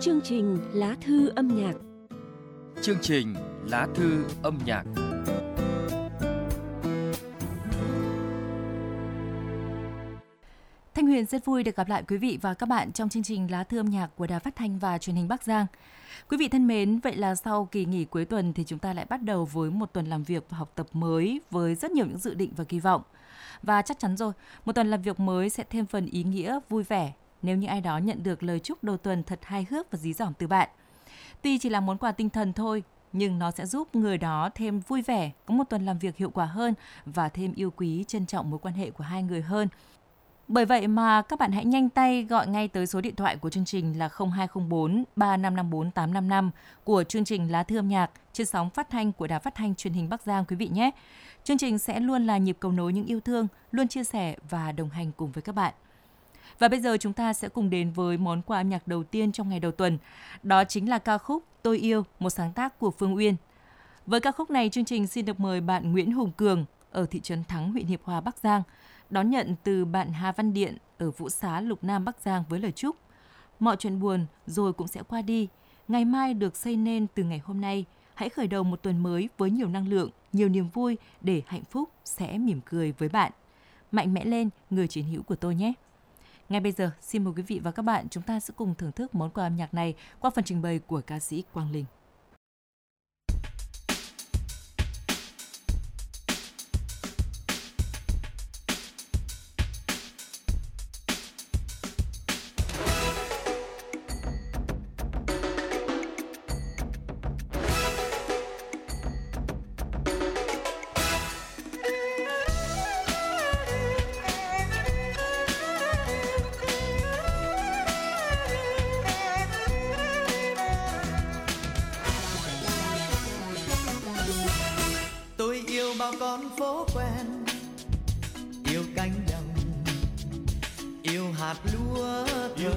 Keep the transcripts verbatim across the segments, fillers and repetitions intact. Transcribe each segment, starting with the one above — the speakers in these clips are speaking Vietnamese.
Chương trình Lá thư âm nhạc. Chương trình Lá thư âm nhạc. Thanh Huyền rất vui được gặp lại quý vị và các bạn trong chương trình Lá thư âm nhạc của Đài Phát thanh và Truyền hình Bắc Giang. Quý vị thân mến, vậy là sau kỳ nghỉ cuối tuần thì chúng ta lại bắt đầu với một tuần làm việc và học tập mới với rất nhiều những dự định và kỳ vọng. Và chắc chắn rồi, một tuần làm việc mới sẽ thêm phần ý nghĩa, vui vẻ nếu như ai đó nhận được lời chúc đầu tuần thật hài hước và dí dỏm từ bạn. Tuy chỉ là món quà tinh thần thôi, nhưng nó sẽ giúp người đó thêm vui vẻ, có một tuần làm việc hiệu quả hơn và thêm yêu quý, trân trọng mối quan hệ của hai người hơn. Bởi vậy mà các bạn hãy nhanh tay gọi ngay tới số điện thoại của chương trình là không hai không bốn ba năm năm bốn tám năm năm của chương trình Lá thư âm nhạc trên sóng phát thanh của Đài Phát thanh Truyền hình Bắc Giang quý vị nhé. Chương trình sẽ luôn là nhịp cầu nối những yêu thương, luôn chia sẻ và đồng hành cùng với các bạn. Và bây giờ chúng ta sẽ cùng đến với món quà âm nhạc đầu tiên trong ngày đầu tuần. Đó chính là ca khúc Tôi Yêu, một sáng tác của Phương Uyên. Với ca khúc này, chương trình xin được mời bạn Nguyễn Hùng Cường ở thị trấn Thắng, huyện Hiệp Hòa, Bắc Giang đón nhận từ bạn Hà Văn Điện ở Vũ Xá, Lục Nam, Bắc Giang với lời chúc: mọi chuyện buồn rồi cũng sẽ qua đi, ngày mai được xây nên từ ngày hôm nay. Hãy khởi đầu một tuần mới với nhiều năng lượng, nhiều niềm vui để hạnh phúc sẽ mỉm cười với bạn. Mạnh mẽ lên, người chiến hữu của tôi nhé. Ngay bây giờ, xin mời quý vị và các bạn chúng ta sẽ cùng thưởng thức món quà âm nhạc này qua phần trình bày của ca sĩ Quang Linh. Bao con phố quen, yêu cánh đồng, yêu hạt lúa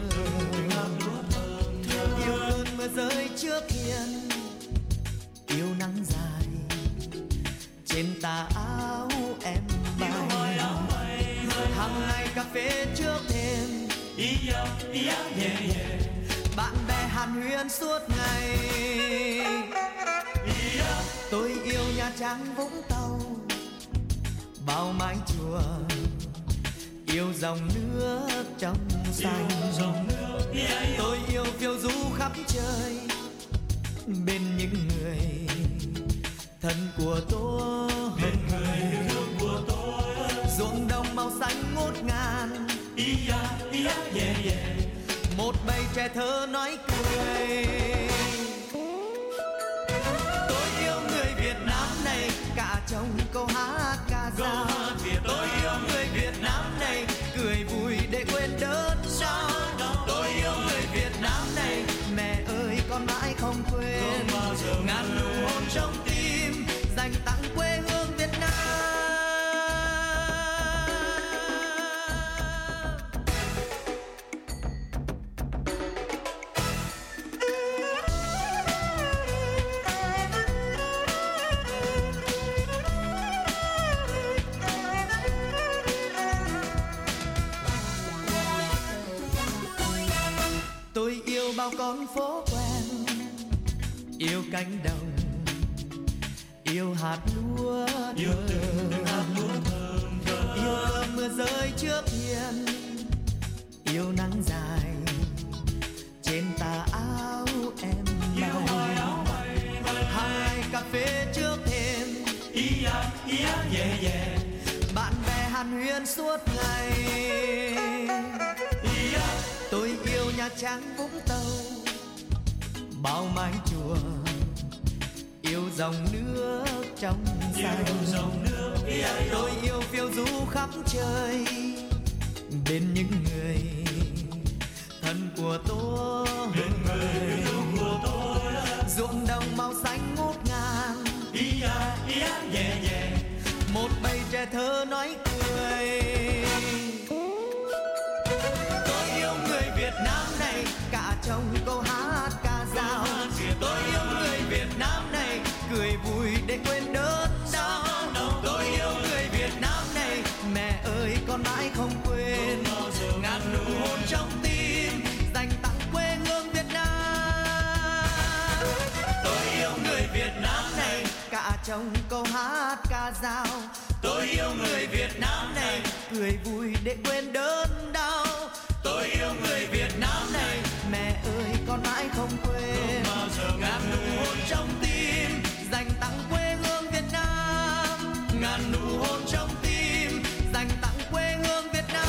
thơm, yêu cơn mưa rơi trước hiên, yêu nắng dài trên tà áo em bay. Hàng ngày cà phê trước thềm, bạn bè hàn huyên suốt ngày. Tôi yêu Nha Trang, Vũng Tàu, bao mái chùa, yêu dòng nước trong xanh. Tôi yêu phiêu du khắp trời, bên những người thân của tôi. Ruộng đồng màu xanh ngút ngàn, một bầy trẻ thơ nói cười. Cả trong câu hát ca dao, tôi yêu người Việt Nam này, cười vui để quên đớn đau. Tôi yêu người Việt Nam này, mẹ ơi con mãi không quên, ngàn nụ hôn trong tim dành tặng quê hương Việt Nam. Tôi yêu bao con phố quen, yêu cánh đồng, yêu hạt lúa thơm, yêu cơn mưa rơi trước hiên, yêu nắng dài trên tà áo em bay. Hai cà phê trước thềm, bạn bè hàn huyên suốt ngày. Tôi yêu Nha Trang, Vũng Tàu, bao mái chùa, yêu dòng nước trong xanh. Tôi yêu phiêu du khắp trời, bên những người thân của tôi. Ruộng đồng màu xanh ngút ngàn, một bầy trẻ thơ nói cười. Việt Nam này, cả trong câu hát ca dao. Tôi yêu người Việt Nam này, cười vui để quên đớn đau. Tôi yêu người Việt Nam này, mẹ ơi con mãi không quên, ngàn nụ hôn trong tim dành tặng quê hương Việt Nam. trong câu hát ca dao. Tôi yêu người Việt Nam này, cười vui để quên đớn đau. Tôi yêu người Việt Nam này, mẹ ơi con mãi không quên. Ngàn nụ hôn trong tim dành tặng quê hương Việt Nam. Ngàn nụ hôn trong tim dành tặng quê hương Việt Nam.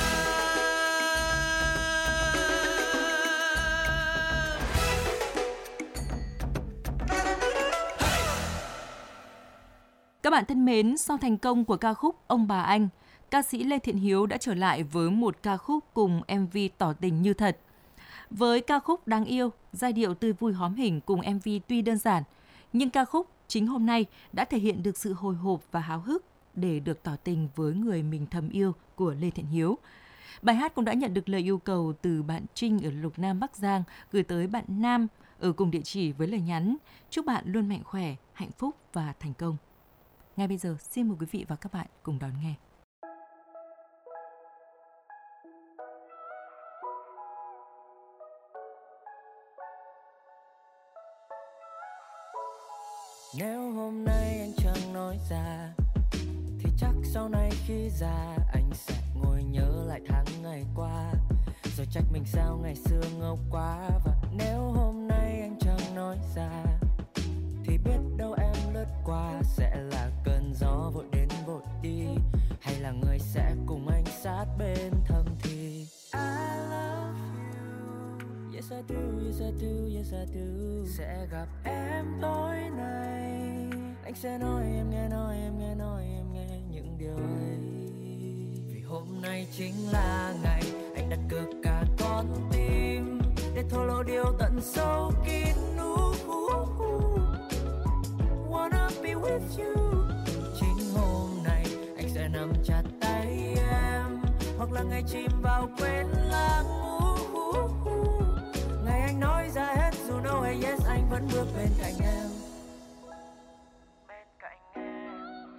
Các bạn thân mến, sau thành công của ca khúc Ông Bà Anh, ca sĩ Lê Thiện Hiếu đã trở lại với một ca khúc cùng em vê tỏ tình như thật. Với ca khúc Đáng Yêu, giai điệu tươi vui hóm hỉnh cùng em vê tuy đơn giản, nhưng ca khúc chính hôm nay đã thể hiện được sự hồi hộp và háo hức để được tỏ tình với người mình thầm yêu của Lê Thiện Hiếu. Bài hát cũng đã nhận được lời yêu cầu từ bạn Trinh ở Lục Nam Bắc Giang gửi tới bạn Nam ở cùng địa chỉ với lời nhắn: chúc bạn luôn mạnh khỏe, hạnh phúc và thành công. Ngay bây giờ, xin mời quý vị và các bạn cùng đón nghe. Nếu hôm nay anh chẳng nói ra, thì chắc sau này khi già anh sẽ ngồi nhớ lại tháng ngày qua, rồi trách mình sao ngày xưa ngốc quá. Và nếu hôm nay anh chẳng nói ra, thì biết đâu em lướt qua sẽ là cơn gió vội đến vội đi, hay là người sẽ cùng anh sát bên thầm thì I love you, yes I do, yes I do, yes I do. Sẽ gặp em tối nay, anh sẽ nói em nghe, nói em nghe, nói em nghe những điều ấy. Vì hôm nay chính là ngày anh đặt cược cả con tim để thổ lộ điều tận sâu kín. Wanna be with you. Chính hôm nay anh sẽ nắm chặt tay em, hoặc là ngày chìm vào quên lãng. Ngày anh nói ra hết dù no hay yes, anh vẫn bước bên cạnh em. Bên cạnh em.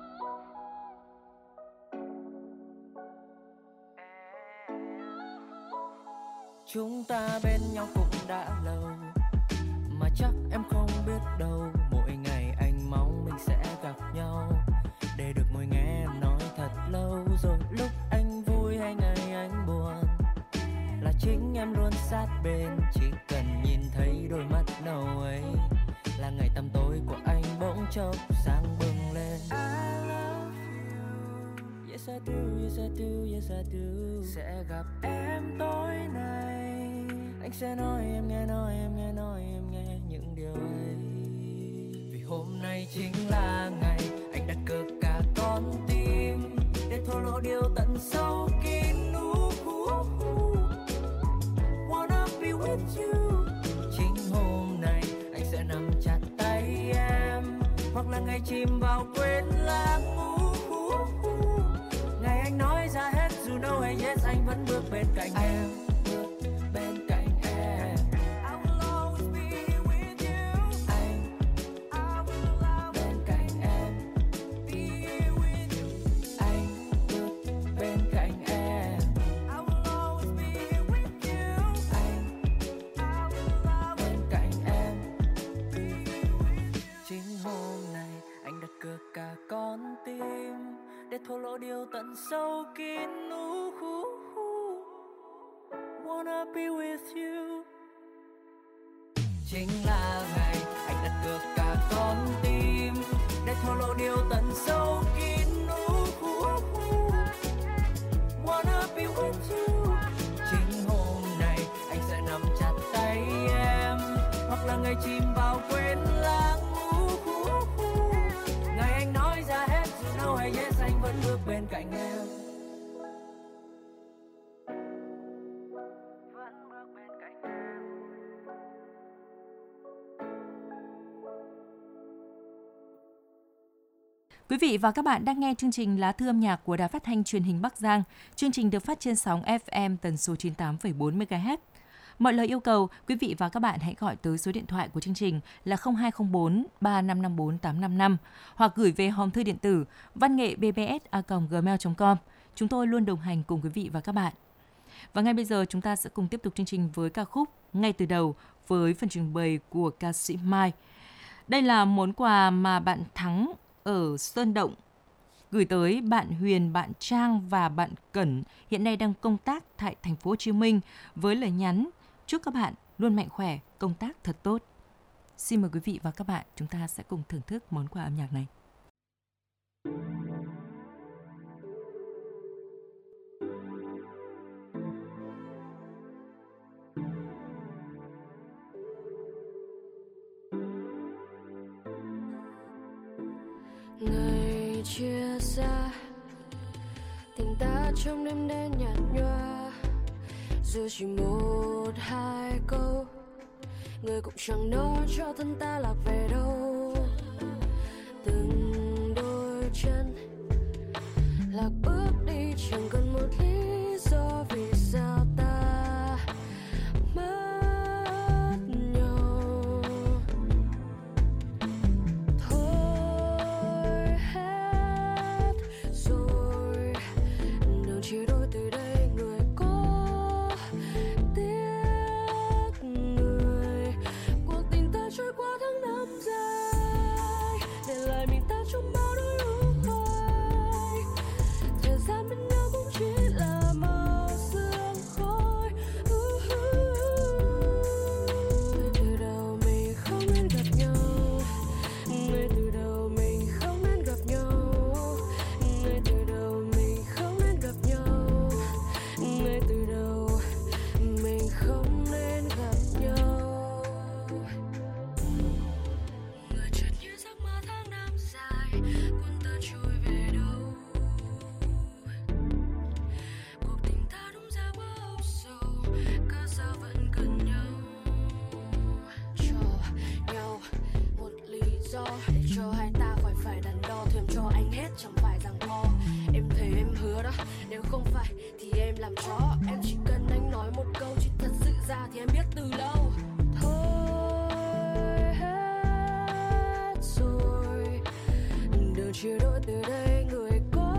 Chúng ta bên nhau cũng đã lâu, mà chắc em không biết đâu. Mỗi ngày anh mong mình sẽ gặp nhau, để được ngồi nghe em nói thật lâu. Rồi lúc anh vui hay ngày anh buồn, là chính em luôn sát bên. Chỉ cần nhìn thấy đôi mắt nâu ấy, là ngày tăm tối của anh bỗng chốc sáng bừng lên. I love you, yes I do, yes I do, yes I do. Sẽ gặp em tối nay, anh sẽ nói em nghe, nói em nghe, nói em nghe những điều ấy. Vì hôm nay chính là ngày anh đặt cược cả con tim để thổ lộ điều tận sâu kín. Wanna be with you. Chính hôm nay anh sẽ nắm chặt tay em, hoặc là ngày chìm vào quên lãng. Ngày anh nói ra hết dù no hay yes, anh vẫn bước bên cạnh em. Bên cạnh em. I will always be with you. Anh bên cạnh em. Be with you. Anh bước bên cạnh em. I will always be with you. Anh bên cạnh em. Be with you. Chính hôm nay anh đặt cược cả con tim để thổ lộ điều tận sâu kín. Wanna be with you. Chính là ngày anh đặt cược cả con tim để thổ lộ điều tận sâu kín. Wanna be with you. Chính hôm nay anh sẽ nắm chặt tay em, hoặc là ngày chìm vào quên lãng. Ngày anh nói ra hết dù no hay yes, anh vẫn bước bên cạnh em. Quý vị và các bạn đang nghe chương trình Lá thư âm nhạc của Đài Phát thanh Truyền hình Bắc Giang. Chương trình được phát trên sóng ép em tần số chín mươi tám phẩy bốn mê ga héc. Mọi lời yêu cầu, quý vị và các bạn hãy gọi tới số điện thoại của chương trình là không hai không bốn ba năm năm bốn tám năm năm hoặc gửi về hòm thư điện tử văn nghệ b b s a còng gmail chấm com. Chúng tôi luôn đồng hành cùng quý vị và các bạn. Và ngay bây giờ chúng ta sẽ cùng tiếp tục chương trình với ca khúc Ngay từ đầu với phần trình bày của ca sĩ Mai. Đây là món quà mà bạn Thắng ở Sơn Động gửi tới bạn Huyền, bạn Trang và bạn Cẩn hiện nay đang công tác tại thành phố Hồ Chí Minh với lời nhắn chúc các bạn luôn mạnh khỏe, công tác thật tốt. Xin mời quý vị và các bạn, chúng ta sẽ cùng thưởng thức món quà âm nhạc này. Ngày chia xa, tình ta trong đêm đen nhạt nhòa, dù chỉ một hai câu, người cũng chẳng nói cho thân ta lạc về đâu. Từng đôi chân lạc bước đi chẳng cần một lý do vì sao ta mất nhau. Thôi hết rồi, đường chia đôi từ đây, người có tiếc người. Cuộc tình ta trôi qua tháng năm dài, để lại mình ta trong bao đôi lúc hoài. Thời gian bên nhau cũng chỉ là màu sương khói. Uh-huh. Ngay từ đầu mình không nên gặp nhau, ngay từ đầu mình không nên gặp nhau, ngay từ đầu mình không nên gặp nhau, ngay từ đầu mình không nên gặp nhau. Người chợt như giấc mơ tháng năm dài, cuốn ta trôi về đâu. Cuộc tình ta đúng ra quá âu sầu, cớ sao vẫn cần nhau. Cho nhau một lý do để cho hai ta khỏi phải đắn đo, thèm cho anh hết chẳng phải rằng co. Em thề em hứa đó, nếu không phải thì em làm chó. Em chỉ cần anh nói một câu, chứ thật sự ra thì em biết từ lâu. Thôi hết rồi, đường chia đôi từ đây, người có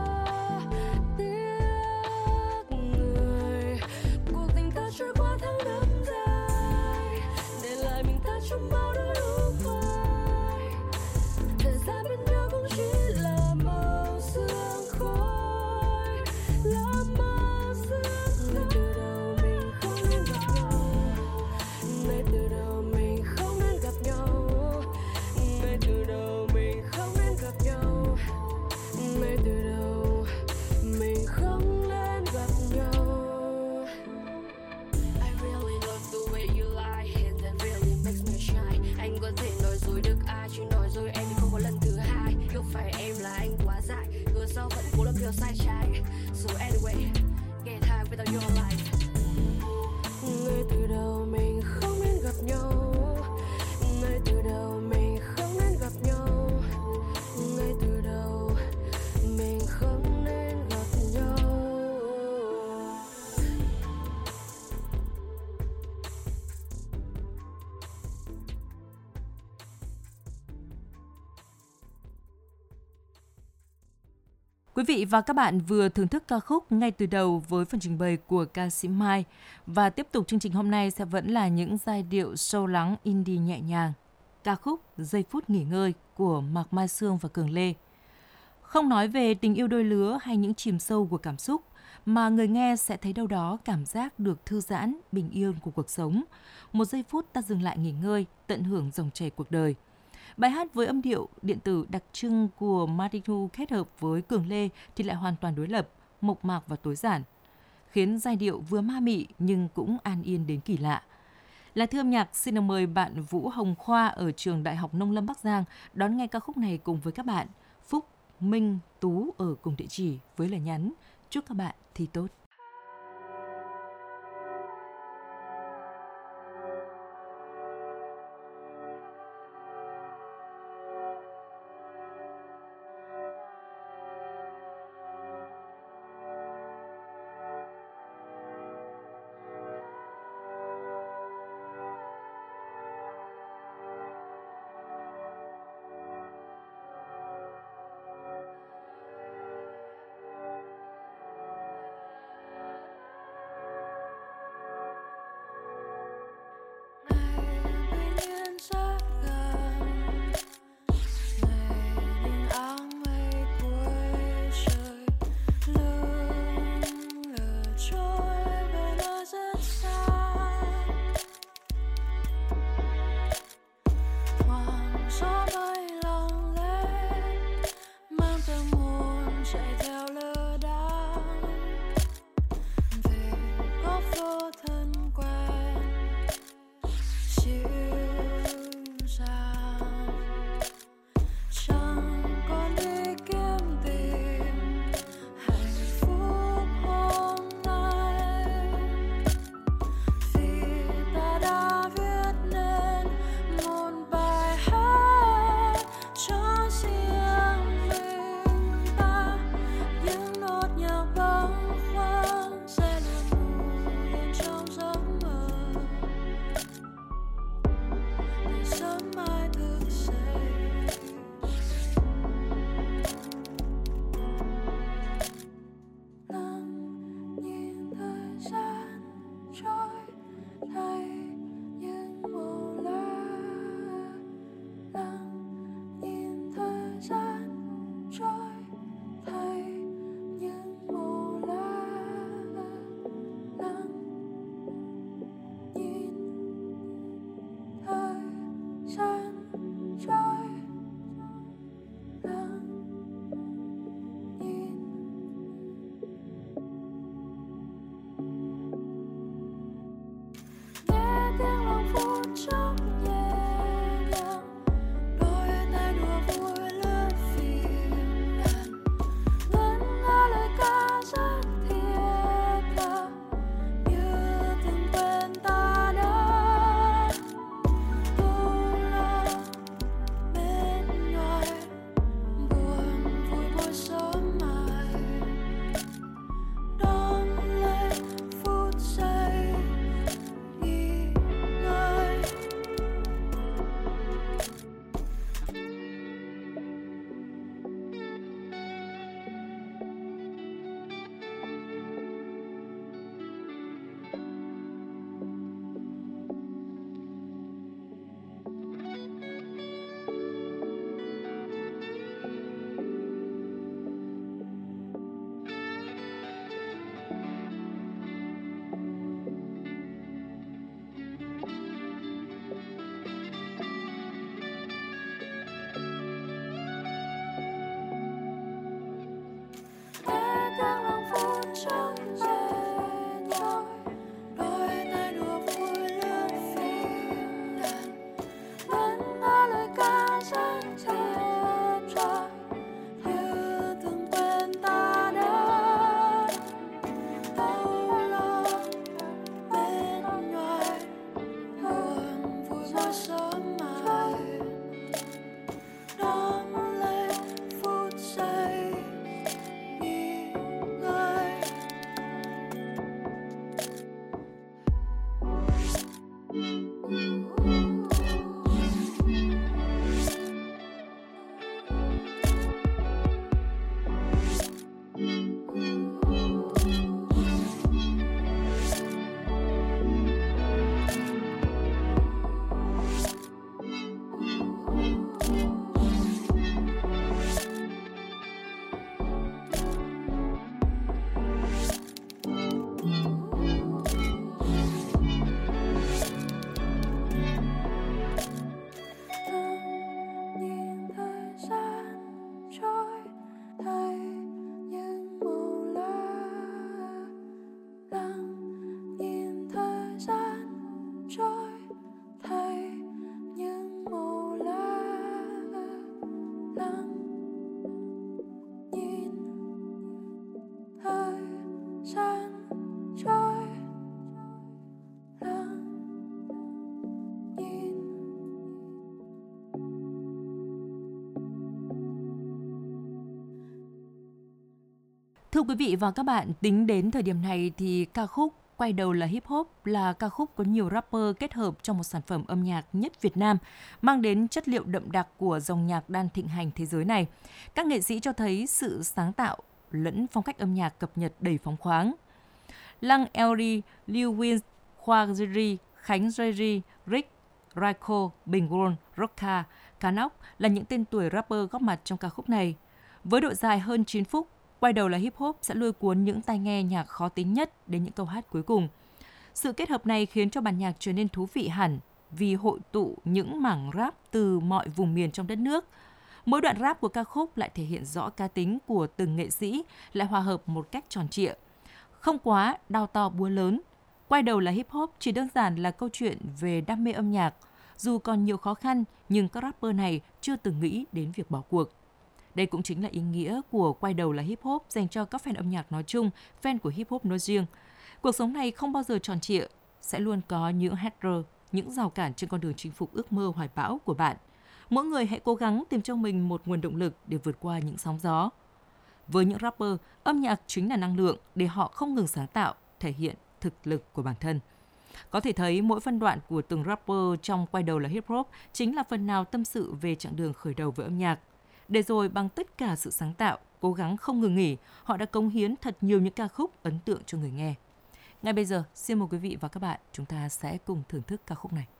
tiếc người. Cuộc tình ta trôi qua tháng năm dài, để lại mình ta trong bao đôi lúc hoài. Thời gian bên nhau cũng chỉ là màu sương khói, là màu sương khói. Ngay từ đầu mình không nên gặp nhau, ngay từ đầu mình không nên gặp nhau, ngay từ đầu mình không nên gặp nhau, ngay từ đầu mình không nên gặp nhau. I really love the way you lie, and that really makes me shine. Anh có thể nói dối được ai, chứ nói dối em thì không có lần thứ hai. Yêu phải em là anh quá dại, ngờ sao vẫn cố làm điều sai trái. So anyway, get high without your life. Ngay từ đầu mình không nên gặp nhau, ngay từ đầu mình không nên gặp nhau, ngay từ đầu mình không nên gặp nhau. Quý vị và các bạn vừa thưởng thức ca khúc Ngay từ đầu với phần trình bày của ca sĩ Mai. Và tiếp tục chương trình hôm nay sẽ vẫn là những giai điệu sâu lắng indie nhẹ nhàng. Ca khúc Giây phút nghỉ ngơi của Mạc Mai Sương và Cường Lê. Không nói về tình yêu đôi lứa hay những chìm sâu của cảm xúc, mà người nghe sẽ thấy đâu đó cảm giác được thư giãn, bình yên của cuộc sống. Một giây phút ta dừng lại nghỉ ngơi, tận hưởng dòng chảy cuộc đời. Bài hát với âm điệu điện tử đặc trưng của Marithu kết hợp với Cường Lê thì lại hoàn toàn đối lập, mộc mạc và tối giản, khiến giai điệu vừa ma mị nhưng cũng an yên đến kỳ lạ. Là thư âm nhạc, xin được mời bạn Vũ Hồng Khoa ở trường Đại học Nông Lâm Bắc Giang đón nghe ca khúc này cùng với các bạn Phúc, Minh, Tú ở cùng địa chỉ với lời nhắn chúc các bạn thi tốt. Thưa quý vị và các bạn, tính đến thời điểm này thì ca khúc Quay đầu là hip hop là ca khúc có nhiều rapper kết hợp trong một sản phẩm âm nhạc nhất Việt Nam, mang đến chất liệu đậm đặc của dòng nhạc đang thịnh hành thế giới này. Các nghệ sĩ cho thấy sự sáng tạo lẫn phong cách âm nhạc cập nhật đầy phóng khoáng. Lăng Elri, Lưu Wins, Khoa Jerry, Khánh Jerry, Rick, Raiko, Bình Gron, Rocka, Canok là những tên tuổi rapper góp mặt trong ca khúc này. Với độ dài hơn chín phút, Quay đầu là hip hop sẽ lôi cuốn những tai nghe nhạc khó tính nhất đến những câu hát cuối cùng. Sự kết hợp này khiến cho bản nhạc trở nên thú vị hẳn vì hội tụ những mảng rap từ mọi vùng miền trong đất nước. Mỗi đoạn rap của ca khúc lại thể hiện rõ cá tính của từng nghệ sĩ, lại hòa hợp một cách tròn trịa. Không quá đao to búa lớn, Quay đầu là hip hop chỉ đơn giản là câu chuyện về đam mê âm nhạc. Dù còn nhiều khó khăn, nhưng các rapper này chưa từng nghĩ đến việc bỏ cuộc. Đây cũng chính là ý nghĩa của Quay đầu là hip hop dành cho các fan âm nhạc nói chung, fan của hip hop nói riêng. Cuộc sống này không bao giờ tròn trịa, sẽ luôn có những hater, những rào cản trên con đường chinh phục ước mơ hoài bão của bạn. Mỗi người hãy cố gắng tìm cho mình một nguồn động lực để vượt qua những sóng gió. Với những rapper, âm nhạc chính là năng lượng để họ không ngừng sáng tạo, thể hiện thực lực của bản thân. Có thể thấy mỗi phân đoạn của từng rapper trong Quay đầu là hip hop chính là phần nào tâm sự về chặng đường khởi đầu với âm nhạc. Để rồi bằng tất cả sự sáng tạo, cố gắng không ngừng nghỉ, họ đã cống hiến thật nhiều những ca khúc ấn tượng cho người nghe. Ngay bây giờ, xin mời quý vị và các bạn, chúng ta sẽ cùng thưởng thức ca khúc này.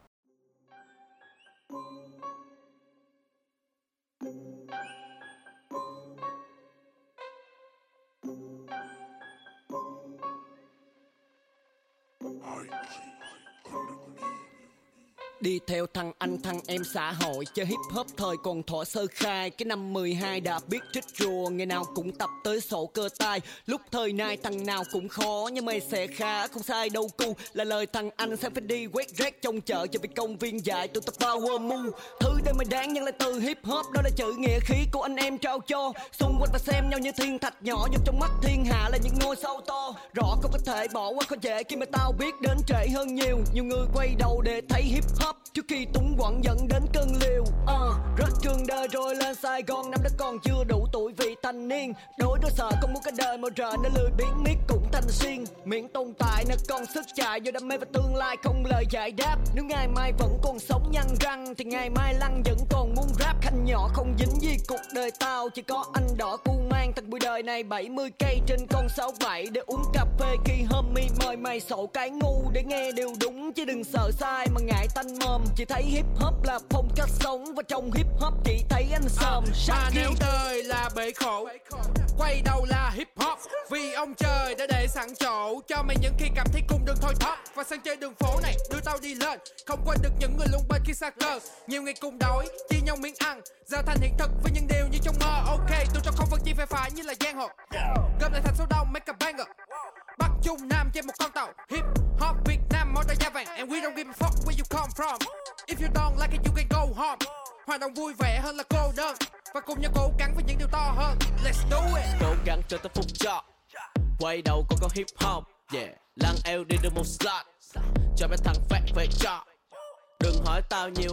Đi theo thằng anh thằng em xã hội, chơi hip hop thời còn thọ sơ khai. Cái năm mười hai đã biết trích rùa, ngày nào cũng tập tới sổ cơ tai. Lúc thời nay thằng nào cũng khó, nhưng mày sẽ khá, không sai đâu cu. Là lời thằng anh sẽ phải đi quét rác trong chợ, cho bị công viên dạy tụ tập power move. Thứ để mày đáng nhận lại từ hip hop, đó là chữ nghĩa khí của anh em trao cho. Xung quanh và xem nhau như thiên thạch nhỏ, nhưng trong mắt thiên hạ là những ngôi sao to. Rõ không có thể bỏ qua khó dễ khi mà tao biết đến trễ hơn nhiều. Nhiều người quay đầu để thấy hip hop trước khi túng quẫn dẫn đến cơn liều. uh, Rớt trường đời rồi lên Sài Gòn, năm đó còn chưa đủ tuổi vị thanh niên. Đối đối sợ không muốn cái đời màu rợ nên lười biến miết cũng thành xiên. Miễn tồn tại nên còn sức chạy, do đam mê và tương lai không lời giải đáp. Nếu ngày mai vẫn còn sống nhăn răng thì ngày mai lăng vẫn còn muốn rap. Khanh nhỏ không dính gì cuộc đời tao, chỉ có anh đỏ cu mang thằng bụi đời này bảy mươi cây trên con sáu bảy để uống cà phê khi homie mời mày sổ cái ngu để nghe điều đúng chứ đừng sợ sai mà ngại tanh mồm. Chỉ thấy hip hop là phong cách sống và trong hip hop chỉ thấy anh sờm. Mà nếu đời là bể khổ, quay đầu là hip hop. Vì ông trời đã để sẵn chỗ cho mày những khi cảm thấy cùng đường thôi thóp. Và sân chơi đường phố này đưa tao đi lên, không quên được những người luôn bên khi xa cơ. Nhiều ngày cùng đói, chia nhau miếng ăn, giờ thành hiện thực với những điều như trong mơ. Ok, tôi cho không vật chi phải phải như là giang hồ. Gom lại thành số đông, make a banger. Bắc Trung Nam trên một con tàu. Hip hop Việt Nam món ra da vàng, and we don't give a fuck where you come from. If you don't like it, you can go home. Hoạt động vui vẻ hơn là cô đơn, và cùng nhau cố gắng với những điều to hơn. Let's do it. Cố gắng cho tới phút chót, quay đầu còn có hip hop. Yeah, lăng eo đi được một slot, cho mấy thằng phát về cho. Đừng hỏi tao nhiều vì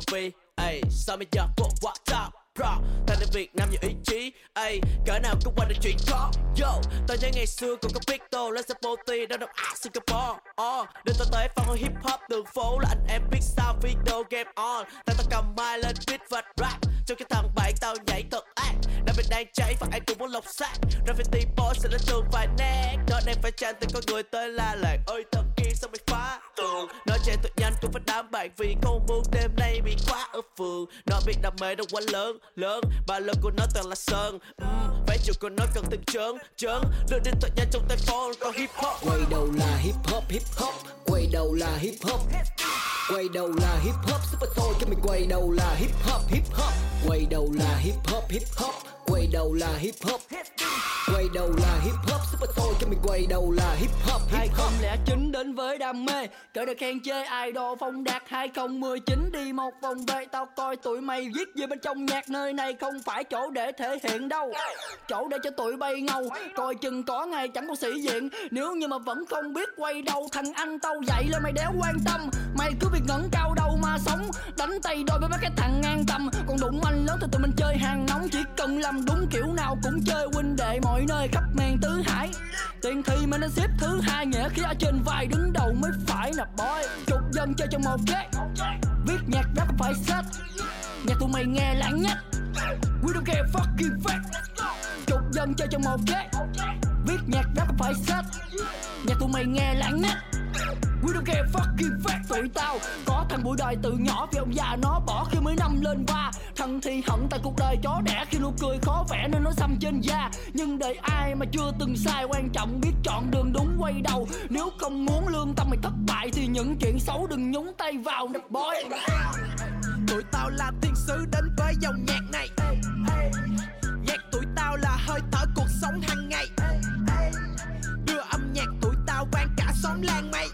Ây, sao bây giờ bộ what top Bro, thanh niên Việt Nam nhiều ý chí. Ây, cỡ nào cũng qua được chuyện khó. Yo, tôi nhớ ngày xưa còn có Victor lên Sporty đang đọc art Singapore. Oh, đưa tôi tới phong hip hop đường phố là anh em biết sao video game on. Tay tao cầm mic lên beat và rap cho cái thằng bạn tao nhảy thật ác. Đam mê đang cháy và ai cũng muốn lột xác. Graffiti boy sẽ lên tường vài nét. Đó em phải chant từ con người tới la làng. Ơi thật kia sao mày phá tường. Nói trẻ thật nhanh cũng phải đám bạn vì con muốn đêm nay bị khóa ở phường. Nó biết đam mê đâu quá lớn lớn, ba lô của nó toàn là sơn. uhm, Váy chiều của nó cần từng chớn chớn. Đưa điện thoại nhanh trong tay phone còn hip hop. Quay đầu là hip hop hip hop. Quay đầu là hip hop. Quay đầu là hip hop. Super Soul cho mình quay đầu là hip hop hip hop. Quay đầu là hip hop hip hop. Quay đầu là hip hop. Quay đầu là hip hop. Super Soul cho mình quay đầu là hip hop hip hop. hai không không chín đến với đam mê, cỡ được khen chê idol phong đạt. Hai không một chín đi một vòng về, tao coi tụi mày viết gì bên trong nhạc. Nơi này không phải chỗ để thể hiện đâu, chỗ để cho tụi bay ngầu. Coi chừng có ngày chẳng có sĩ diện. Nếu như mà vẫn không biết quay đầu, thằng anh tao dạy lên mày đéo quan tâm. Mày cứ việc ngẩng cao đầu mà sống, đánh tay đôi với mấy cái thằng ngang tầm. Còn đụng anh lớn thì tụi mình chơi hàng nóng. Chỉ cần làm đúng kiểu nào cũng chơi huynh đệ mọi nơi khắp miền tứ hải. Tiền thì mình nên xếp thứ hai, nghĩa khi ở trên vai đứng đầu mới phải nè boy. Chục dân chơi trong một cái, viết nhạc rap phải set. Nhạc tụi mày nghe lãng nhất, we don't care fucking fact. Chục dân chơi trong một cái, viết nhạc rap phải set. Nhạc tụi mày nghe lãng nhất, we don't care fucking fact. Tụi tao có thằng bụi đời từ nhỏ vì ông già nó bỏ khi mới năm lên ba. Thằng thì hận tại cuộc đời chó đẻ khi nụ cười khó vẽ nên nó xăm trên da. Nhưng đời ai mà chưa từng sai, quan trọng biết chọn đường đúng quay đầu. Nếu không muốn lương tâm mày thất bại thì những chuyện xấu đừng nhúng tay vào nè boy. Tụi tao là thiên sứ đến với dòng nhạc này. Nhạc tụi tao là hơi thở cuộc sống hàng ngày. Đưa âm nhạc tụi tao vang cả xóm làng mày.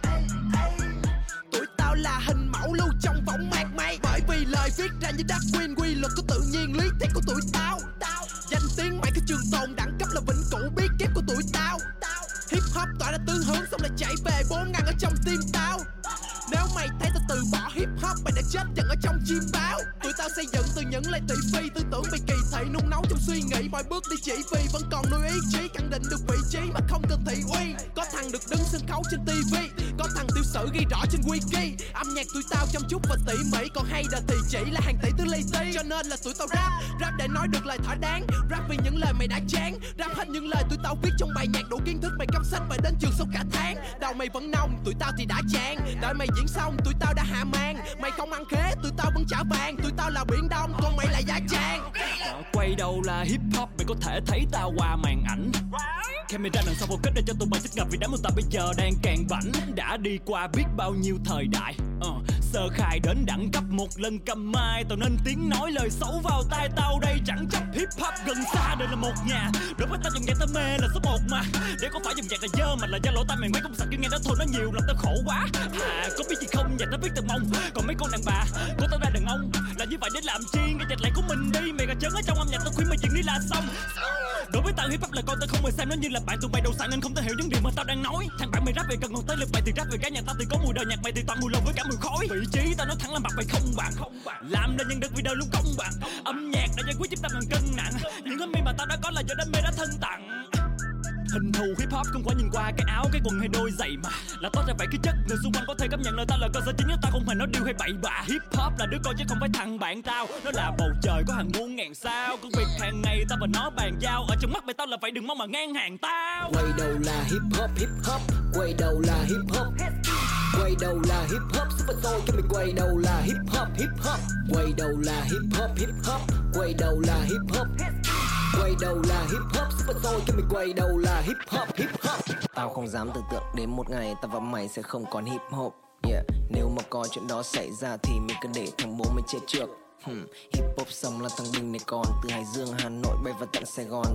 Tụi tao là hình mẫu lưu trong võng mạc mây. Bởi vì lời viết ra như Darwin, quy luật của tự nhiên, lý thuyết của tụi tao. Danh tiếng mãi cái trường tồn, đẳng cấp là vĩnh cửu, bí kíp của tụi tao. Hip hop tỏa ra tương hướng xong lại chạy về bốn ngàn ở trong tim tao. Nếu mày thấy tao từ bỏ hip hop, mày đã chết dần ở trong chim báo. Tụi tao xây dựng từ những lời thị phi, tư tưởng bị kỳ thị nung nấu trong suy nghĩ. Mọi bước đi chỉ vì vẫn còn nuôi ý chí, khẳng định được vị trí mà không cần thị uy. Có thằng được đứng sân khấu trên tivi, có thằng tiểu sử ghi rõ trên wiki. Âm nhạc tụi tao chăm chút và tỉ mỉ, còn hay đà thì chỉ là hàng tỷ tứ ly ti. Cho nên là tụi tao rap, rap để nói được lời thỏa đáng. Rap vì những lời mày đã chán, rap hết những lời tụi tao viết trong bài nhạc đủ kiến thức mày cắm sách và đến trường sau cả tháng. Đầu mày vẫn nông, tụi tao thì đã chán. Đợi mày diễn xong, tụi tao đã hạ màn. Mày không ăn khế, tụi tao vẫn trả vàng. Tụi tao là biển đông, còn mày là Gia Trang. Quay đầu là hip hop, mày có thể thấy tao qua màn ảnh. Camera đằng sau vô kết để cho tụi bay thích ngập vì đám tụi tao bây giờ đang càng bảnh. Đã đi qua biết bao nhiêu thời đại, uh, sơ khai đến đẳng cấp một lần cầm mai. Tao nên tiếng nói lời xấu vào tai tao đây chẳng chấp. Hip hop gần xa đây là một nhà, đối với tao dòng nhạc tao mê là số một mà. Để có phải dòng nhạc là dơ mà là do lỗ tai mày mấy công sạch kia nghe đó thôi nó nhiều làm tao khổ quá. À có biết gì không, nhạc tao viết từ mông, còn mấy con đàn bà của tao ra đàn ông. Là như vậy để làm chi, nghe nhạc lại của mình đi. Mày gà trấn ở trong âm nhạc tao khuyên mày chuyện đi là xong. Đối với tao hip hop là con tao không mày xem nó như là bạn tụi mày đầu sàn nên không thể hiểu những điều mà tao đang nói. Thằng bạn mày rap về cần còn tới lượt mày thì rap về cái nhạc tao thì có mùi đời, nhạc mày thì toàn mùi lồn với cả mùi khói. Vị trí tao nói thẳng là mặt mày không bạn, làm nên nhân đất vì đời luôn công bằng. Âm nhạc đã giải quyết giúp tao cần cân nặng, những homie mà tao đã có là do đam mê đã thân tặng. Hình thù hip hop không phải nhìn qua cái áo, cái quần hay đôi giày mà là toát ra vậy cái chất. Người xung quanh có thể cảm nhận lời tao là cơ sở chính, tao không hề nói điều hay bậy bạ. Hip hop là đứa con chứ không phải thằng bạn tao. Nó là bầu trời có hàng muôn ngàn sao, công việc hàng ngày tao và nó bàn giao. Ở trong mắt mày tao là vậy đừng mong mà ngang hàng tao. Quay đầu là hip hop hip hop. Quay đầu là hip hop. Quay đầu là hip hop. Super Soul cho mình quay đầu là hip hop hip hop. Quay đầu là hip hop hip hop. Quay đầu là hip hop. Quay đầu là hip hop. Super Soul cho mình quay đầu là hip hop hip hop. Tao không dám tưởng tượng đến một ngày tao và mày sẽ không còn hip hop. Yeah, nếu mà có chuyện đó xảy ra thì mình cứ để thằng bố mày chết trước. Hmm. Hip hop xong là thằng Bình này còn từ Hải Dương Hà Nội bay vào tận Sài Gòn. Tao bắt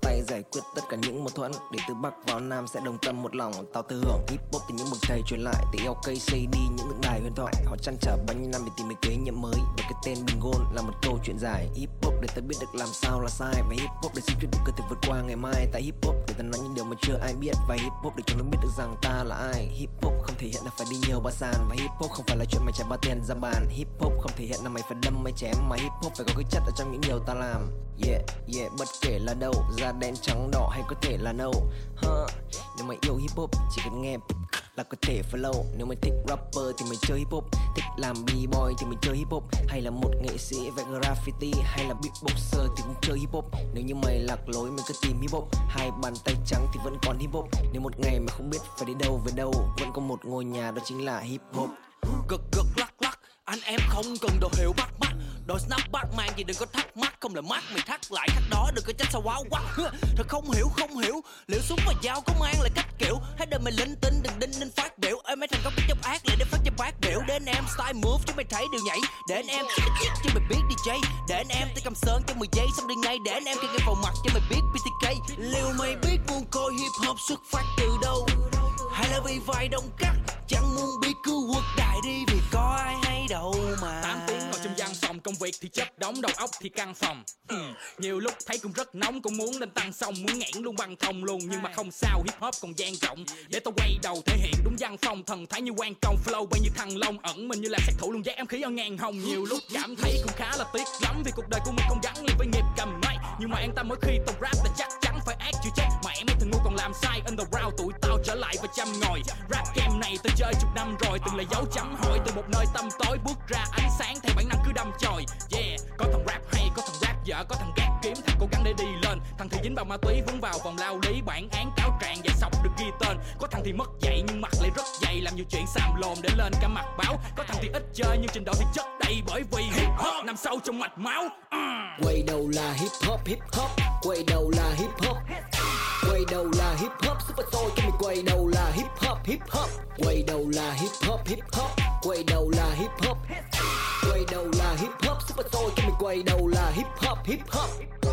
tay giải quyết tất cả những mâu thuẫn, để từ Bắc vào Nam sẽ đồng tâm một lòng. Tao thừa hưởng hip hop từ những bậc thầy truyền lại, từ lờ ca xây đi những tượng đài huyền thoại. Họ chăn trở bao nhiêu năm để tìm được kế nhiệm mới, và cái tên Bình Gôn là một câu chuyện dài. Hip hop để ta biết được làm sao là sai, và hip hop để xin cho được cơ thể vượt qua ngày mai. Tại hip hop để ta nói những điều mà chưa ai biết, và hip hop để cho nó biết được rằng ta là ai. Hip hop không thể hiện là phải đi nhiều ba sàn, và hip hop không phải là chuyện mày trả bao tiền ra bàn. Hip hop không thể hiện là mày phải đâm mày chém, mà hip hop phải có cái chất ở trong những điều ta làm. Yeah, yeah, bất kể là đâu, da đen trắng đỏ hay có thể là nâu. huh. Nếu mày yêu hip hop chỉ cần nghe là có thể follow. Nếu mày thích rapper thì mày chơi hip hop, thích làm b-boy thì mày chơi hip hop, hay là một nghệ sĩ vẽ graffiti hay là beatboxer thì cũng chơi hip hop. Nếu như mày lạc lối mày cứ tìm hip hop, hai bàn tay trắng thì vẫn còn hip hop. Nếu một ngày mày không biết phải đi đâu về đâu, vẫn có một ngôi nhà đó chính là hip hop. Gật gật lắc lắc, anh em không cần đồ hiệu bắt mắt. Đồ snapback mang gì đừng có thắc mắc, không là mắt mày thắc lại khách đó đừng có trách sao quá quắc. Thật không hiểu không hiểu, liệu súng và dao có mang lại cách kiểu, hay đời mày linh tinh đừng đinh ninh phát biểu. Ê mấy thằng có cái dốc ác lại để phát cho bác biểu, để anh em style move cho mày thấy điều nhảy, để anh em cho mày biết đi jay, để anh em tới cầm sơn cho mười giây xong đi ngay, để anh em cho nghe vào mặt cho mày biết pê tê ca. Liệu mày biết muốn coi hip hop xuất phát từ đâu, hay là vì vài đồng cắt chẳng muốn biết cứ quật đại đi vì có ai hay đâu mà. Tám tiếng ngồi trong văn phòng, công việc thì chất đóng, đầu óc thì căng phòng. ừ. Nhiều lúc thấy cũng rất nóng, cũng muốn lên tăng xong, muốn nghẽn luôn băng thông luôn. Nhưng mà không sao, hip hop còn gian rộng, để tao quay đầu thể hiện đúng văn phong. Thần thái như quan công, flow bao nhiêu thằng long ẩn mình như là sát thủ luôn, giác em khí ở ngàn hồng. Nhiều lúc cảm thấy cũng khá là tiếc lắm, vì cuộc đời của mình không gắn liền với nghiệp cầm máy. Nhưng mà an tâm mỗi khi tao rap là chắc chắn phải ác chịu chết. Mẹ mấy thằng ngu còn làm sai, underground tụi tao trở lại và chăm ngồi. Rap game này tao chơi chục năm rồi, từng là dấu chấm hỏi từ một nơi tăm tối bước ra ánh sáng, theo bản năng cứ đâm chồi. Yeah, có thằng rap hay, có thằng rap dở, có thằng gác kiếm, thằng cố gắng để đi lên. Thằng thì dính vào ma túy vướng vào vòng lao lý, bản án cáo trạng và sọc được ghi tên. Có thằng thì mất dạy nhưng mặt lại rất dày, làm nhiều chuyện xàm lồn để lên cả mặt báo. Có thằng thì ít chơi nhưng trình độ thì chất đầy, bởi vì hip hop nằm sâu trong mạch máu. uh. Quay đầu là hip hop, hip hop, quay đầu là hip hop, quay đầu là hip hop, super soul cho mày quay đầu là hip hop, hip hop, quay đầu là hip hop, hip hop, quay đầu là hip hop, quay đầu là hip hop, super soul cho mày quay đầu là hip hop, hip hop.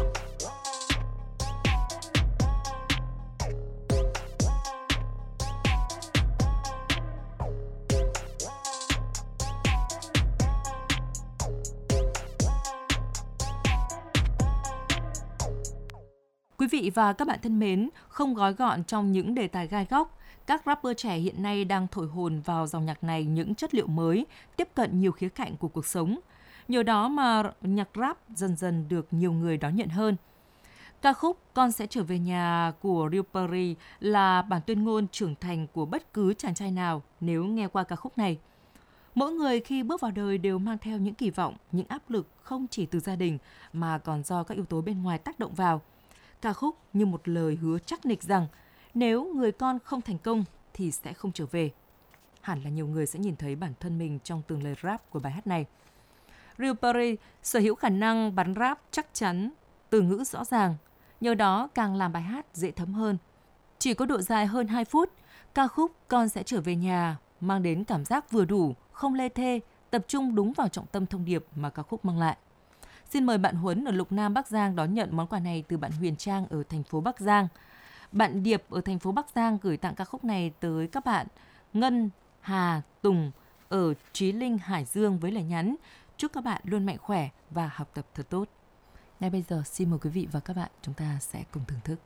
Quý vị và các bạn thân mến, không gói gọn trong những đề tài gai góc, các rapper trẻ hiện nay đang thổi hồn vào dòng nhạc này những chất liệu mới, tiếp cận nhiều khía cạnh của cuộc sống. Nhờ đó mà nhạc rap dần dần được nhiều người đón nhận hơn. Ca khúc Con sẽ trở về nhà của Real Paris là bản tuyên ngôn trưởng thành của bất cứ chàng trai nào nếu nghe qua ca khúc này. Mỗi người khi bước vào đời đều mang theo những kỳ vọng, những áp lực không chỉ từ gia đình mà còn do các yếu tố bên ngoài tác động vào. Ca khúc như một lời hứa chắc nịch rằng nếu người con không thành công thì sẽ không trở về. Hẳn là nhiều người sẽ nhìn thấy bản thân mình trong từng lời rap của bài hát này. Real Paris sở hữu khả năng bắn rap chắc chắn, từ ngữ rõ ràng, nhờ đó càng làm bài hát dễ thấm hơn. Chỉ có độ dài hơn hai phút, ca khúc Con sẽ trở về nhà mang đến cảm giác vừa đủ, không lê thê, tập trung đúng vào trọng tâm thông điệp mà ca khúc mang lại. Xin mời bạn Huấn ở Lục Nam, Bắc Giang đón nhận món quà này từ bạn Huyền Trang ở thành phố Bắc Giang. Bạn Điệp ở thành phố Bắc Giang gửi tặng ca khúc này tới các bạn Ngân, Hà, Tùng ở Chí Linh, Hải Dương với lời nhắn: chúc các bạn luôn mạnh khỏe và học tập thật tốt. Ngay bây giờ xin mời quý vị và các bạn chúng ta sẽ cùng thưởng thức.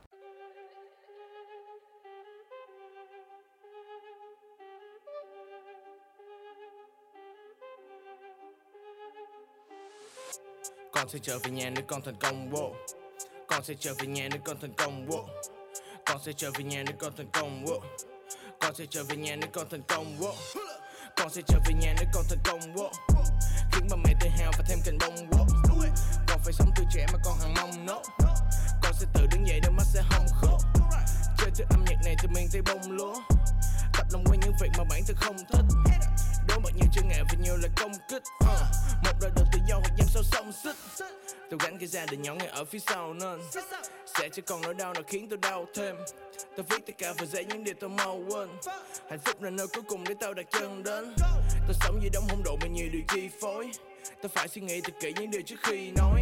Con sẽ trở về nhà nếu con thành công, wow. Con sẽ trở về nhà nếu con thành công, wow. Con sẽ trở về nhà nếu con thành công, wow. Con sẽ trở về nhà nếu con thành công, wow. Con sẽ trở về nhà nếu con thành công, wow. Khiến ba mẹ tự hào và thêm cành bông, wow. Con phải sống tuổi trẻ mà con hàng mong, no. Con sẽ tự đứng dậy đôi mắt sẽ hồng khô. Chơi thứ âm nhạc này từ miền Tây bông lúa. Tập lòng quen những việc mà bản thân không thích. Đối mặt nhiều chướng ngại và nhiều lời công kích, uh. Một đời đời tự do hoặc giam sâu sông xích. Tôi gánh cái gia đình nhỏ ngay ở phía sau nên sẽ chỉ còn nỗi đau nào khiến tôi đau thêm. Tôi viết tất cả và dễ những điều tôi mau quên. Hạnh phúc là nơi cuối cùng để tao đặt chân đến. Tôi sống dưới đống hỗn độn bởi nhiều điều chi phối. Tôi phải suy nghĩ thật kỹ những điều trước khi nói.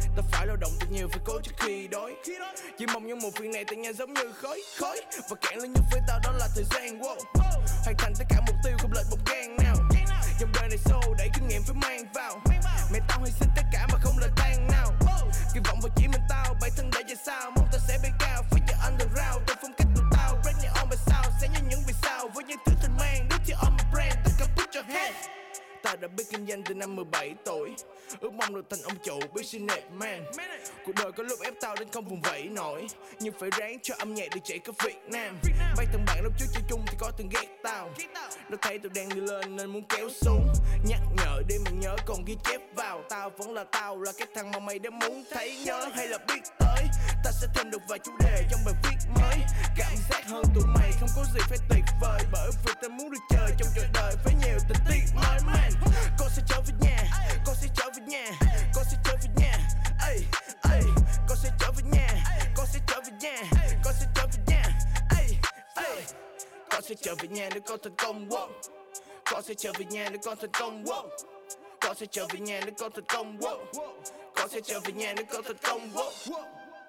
Ta phải lao động thật nhiều, phải cố trước khi đói. Chỉ mong những một phiền này tại nhà giống như khói khói và cạn lên nhất với tao đó là thời gian. Wow. Hoàn thành tất cả mục tiêu không lệch một gang nào. Dòng đời này sâu đẩy kinh nghiệm phải mang vào. Mẹ tao hy sinh tất cả mà không lời tan nào. Kỳ vọng vào chỉ mình tao, bản thân đã vậy sao. Mong tao sẽ bay cao, phải giờ underground. Tôi phong cách của tao, break it on by sao. Sẽ như những vì sao, với những thứ tình mang. Đứt thì on my brand, tất cả put your head. Tao đã biết kinh doanh từ năm mười bảy tuổi. Ước mong được thành ông chủ business man. Cuộc đời có lúc ép tao đến không vùng vẫy nổi, nhưng phải ráng cho âm nhạc được chạy khắp Việt Nam. Mấy thằng bạn lúc trước chơi chung thì có từng ghét tao. Nó thấy tụi đang đi lên nên muốn kéo xuống. Nhắc nhở đi mà nhớ còn ghi chép vào. Tao vẫn là tao, là cái thằng mà mày đã muốn thấy. Nhớ hay là biết tới, ta sẽ thêm được vài chủ đề trong bài viết mới. Cảm giác hơn tụi mày không có gì phải tuyệt vời, bởi vì ta muốn được chơi trong trò đời phải nhiều tình tiết mới man. Con sẽ trở về nhà, con sẽ trở về nhà, con sẽ trở về nhà, ey, ey, con sẽ trở về nhà, con sẽ trở về nhà, con sẽ trở về nhà, ey, ey, con sẽ trở về nhà để con thành công, wow. Con sẽ trở về nhà để con thành công, wow. Con sẽ trở về nhà để con thành công, wow. Con sẽ trở về nhà để con thành công, wow.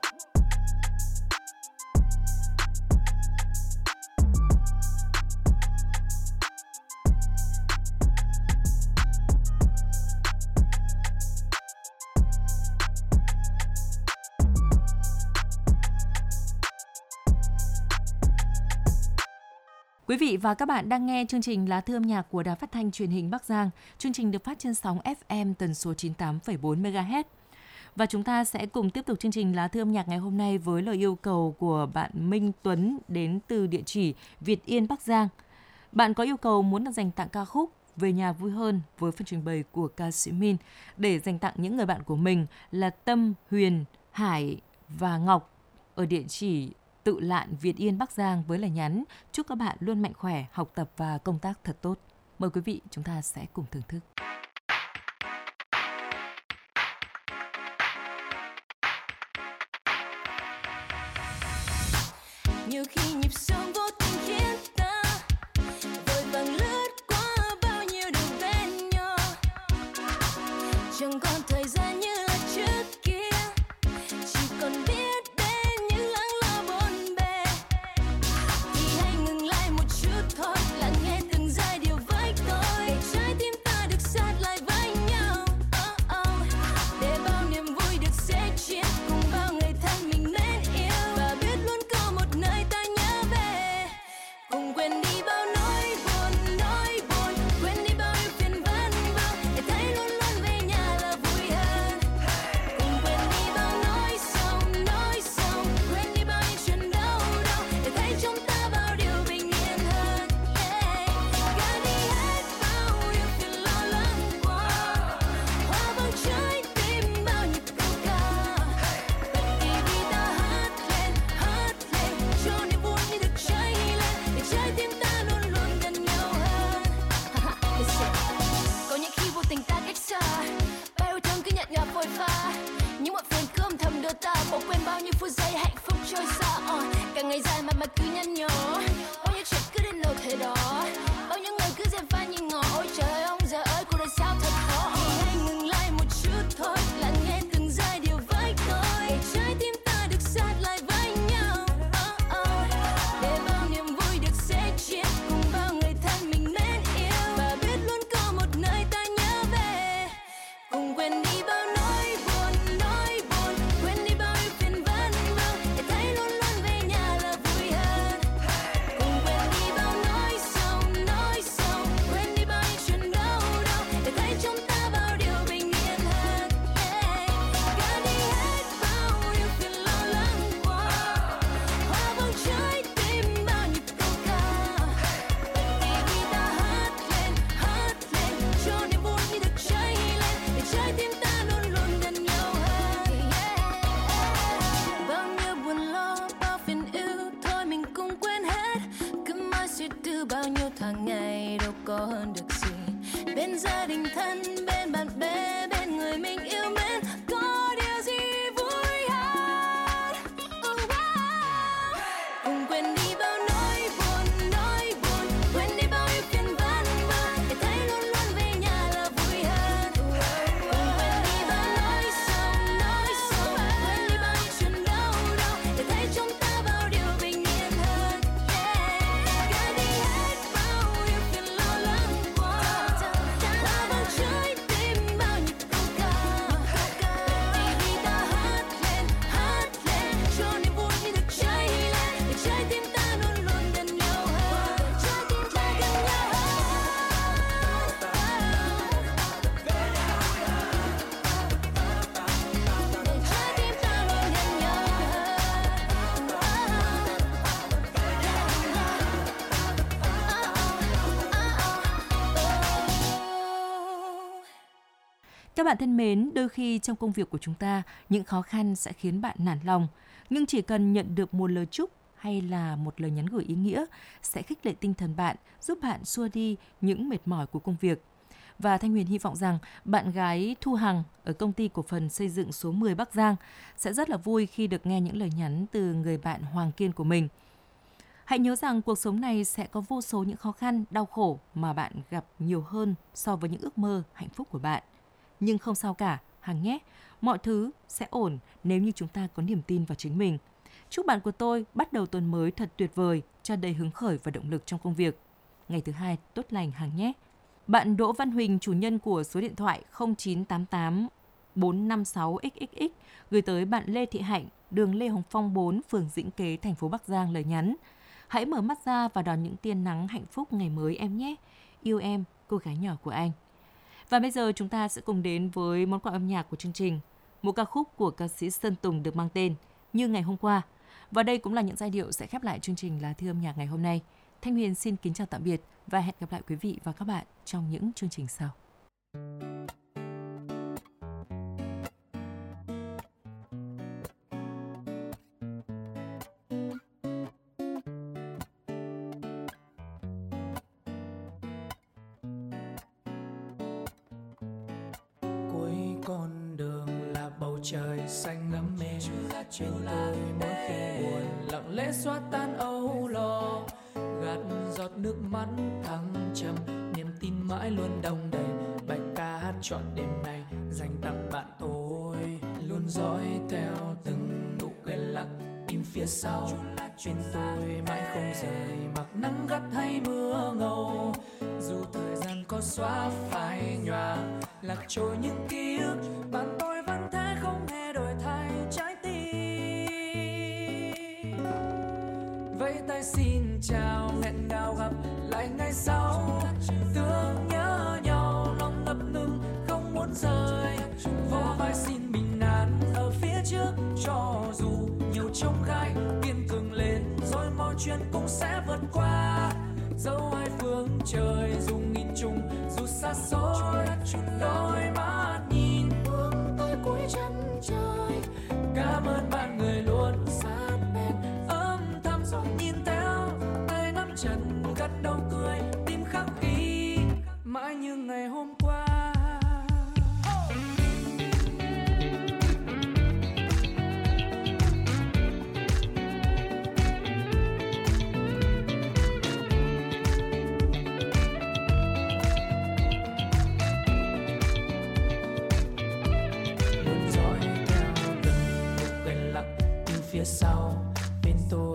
Quý vị và các bạn đang nghe chương trình Lá thư âm nhạc của Đài Phát thanh Truyền hình Bắc Giang. Chương trình được phát trên sóng ép em tần số chín mươi tám phẩy bốn mê ga héc. Và chúng ta sẽ cùng tiếp tục chương trình Lá thư âm nhạc ngày hôm nay với lời yêu cầu của bạn Minh Tuấn đến từ địa chỉ Việt Yên, Bắc Giang. Bạn có yêu cầu muốn được dành tặng ca khúc Về Nhà Vui Hơn với phần trình bày của ca sĩ Min để dành tặng những người bạn của mình là Tâm, Huyền, Hải và Ngọc ở địa chỉ Tự Lạn, Việt Yên, Bắc Giang với lời nhắn chúc các bạn luôn mạnh khỏe, học tập và công tác thật tốt. Mời quý vị chúng ta sẽ cùng thưởng thức. Nhiều khi nhịp sống vô tình khiến ta vội vàng lướt qua bao nhiêu đường bên nhau, chẳng còn thời gian như là trước kia, chỉ còn biết đến những lắng lo bộn bề. Thì hãy ngừng lại một chút thôi, lắng nghe từng giai điệu với tôi, để trái tim ta được sát lại với nhau. Oh oh. Để bao niềm vui được sẻ chia cùng bao người thân mình mến yêu, và biết luôn có một nơi ta nhớ về. Cùng quên đi bao nỗi buồn, nỗi buồn, quên đi bao ưu phiền vân vân, để thấy luôn luôn về nhà là vui hơn. Cùng quên đi bao nỗi sầu, nỗi sầu, quên đi bao những chuyện đau đau, để thấy chúng ta bao điều bình yên hơn. Yeah. Gạt đi hết bao ưu phiền lo lắng qua, hòa vào trái tim bao nhịp câu ca. Bật ti vi ta hát lên, hát lên, cho niềm vui như được cháy lên, để trái tim ta luôn luôn gần nhau hơn. Listen. Có những khi vô tình ta cách xa, bao yêu thương cứ nhạt nhòa vội vã, những muộn phiền cứ âm thầm đưa ta bỏ quên bao nhiêu phút giây hạnh phúc trôi xa. Uh, càng ngày dài mà mà cứ nhăn nhó, bao nhiêu chuyện cứ đến đâu thế đó, bao nhiêu người cứ dèm pha nhìn ngỏ. Ôi trời ông giờ ơi, cuộc đời sao thật khó. Thì hãy ngừng lại một chút thôi, lắng nghe từng giai điệu với tôi, để trái tim ta được sát lại với nhau. Oh oh. Để bao niềm vui được sẻ chia cùng bao người thân mình mến yêu, và biết luôn có một nơi ta nhớ về. Cùng quên đi bao nỗi buồn, nỗi buồn, quên đi bao ưu phiền vân vân, để thấy luôn luôn về nhà là vui hơn. Cùng quên đi bao nỗi sầu, nỗi sầu, quên đi bao những chuyện đau đau, để thấy chúng ta bao điều bình yên hơn. Yeah. Gạt đi hết bao ưu phiền lo lắng qua, hòa vào trái tim bao nhịp câu ca. Bật ti vi ta hát lên, hát lên, cho niềm vui như được cháy lên, để trái tim ta luôn luôn gần nhau hơn. Yeah. Bao nhiêu buồn lo, bao phiền ưu, thôi mình cùng quên hết. Cứ mãi suy tư bao nhiêu tháng ngày đâu có hơn được gì. Bên gia đình thân, bên bạn bè, bên người mình yêu mến, có điều gì vui hơn. Oh, wow. Cùng quên đi bao nỗi buồn, nỗi buồn, quên đi bao ưu phiền vân vân, để thấy luôn luôn về nhà là vui hơn. Cùng quên đi bao nỗi sầu, nỗi Các bạn thân mến, đôi khi trong công việc của chúng ta, những khó khăn sẽ khiến bạn nản lòng, nhưng chỉ cần nhận được một lời chúc hay là một lời nhắn gửi ý nghĩa sẽ khích lệ tinh thần bạn, giúp bạn xua đi những mệt mỏi của công việc. Và Thanh Huyền hy vọng rằng bạn gái Thu Hằng ở công ty cổ phần xây dựng số mười Bắc Giang sẽ rất là vui khi được nghe những lời nhắn từ người bạn Hoàng Kiên của mình. Hãy nhớ rằng cuộc sống này sẽ có vô số những khó khăn, đau khổ mà bạn gặp nhiều hơn so với những ước mơ, hạnh phúc của bạn. Nhưng không sao cả, Hằng nhé, mọi thứ sẽ ổn nếu như chúng ta có niềm tin vào chính mình. Chúc bạn của tôi bắt đầu tuần mới thật tuyệt vời, cho đầy hứng khởi và động lực trong công việc. Ngày thứ hai tốt lành Hằng nhé. Bạn Đỗ Văn Huỳnh, chủ nhân của số điện thoại không chín tám tám bốn năm sáu x x x, gửi tới bạn Lê Thị Hạnh, đường Lê Hồng Phong bốn, phường Dĩnh Kế, thành phố Bắc Giang lời nhắn: hãy mở mắt ra và đón những tia nắng hạnh phúc ngày mới em nhé. Yêu em, cô gái nhỏ của anh. Và bây giờ chúng ta sẽ cùng đến với món quà âm nhạc của chương trình. Một ca khúc của ca sĩ Sơn Tùng được mang tên Như Ngày Hôm Qua. Và đây cũng là những giai điệu sẽ khép lại chương trình Lá Thư Âm Nhạc ngày hôm nay. Thanh Huyền xin kính chào tạm biệt và hẹn gặp lại quý vị và các bạn trong những chương trình sau. Cuối con đường là bầu trời xanh ngắm mê, bên tôi mỗi khi buồn lặng lẽ xóa tan âu lo, gạt giọt nước mắt thăng trầm, niềm tin mãi luôn đong đầy. Bài ca hát trọn đêm nay dành tặng bạn tôi, luôn dõi theo từng nụ cười lặng im phía sau. Bên tôi mãi không rời mặc nắng gắt hay mưa ngâu, dù thời gian có xóa phai nhòa lạc trôi những ký ức, bạn tôi vẫn thế không hề đổi thay trái tim. Vẫy tay xin chào, nghẹn ngào gặp lại ngày sau, thương nhớ nhau lòng ngập ngừng không muốn rời, vỗ vai xin bình an ở phía trước, cho dù nhiều trông gai kiên cường lên rồi mọi chuyện cũng sẽ vượt qua. Dẫu hai phương trời dù nghìn trùng dù xa xôi, đôi mắt nhìn hướng tới cuối chân trời. Cảm ơn bạn người luôn sát bên âm thầm giọt nhìn theo tay nắm chặt gật đầu cười, tim khắc ghi mãi như ngày hôm qua. Phía sau bên tôi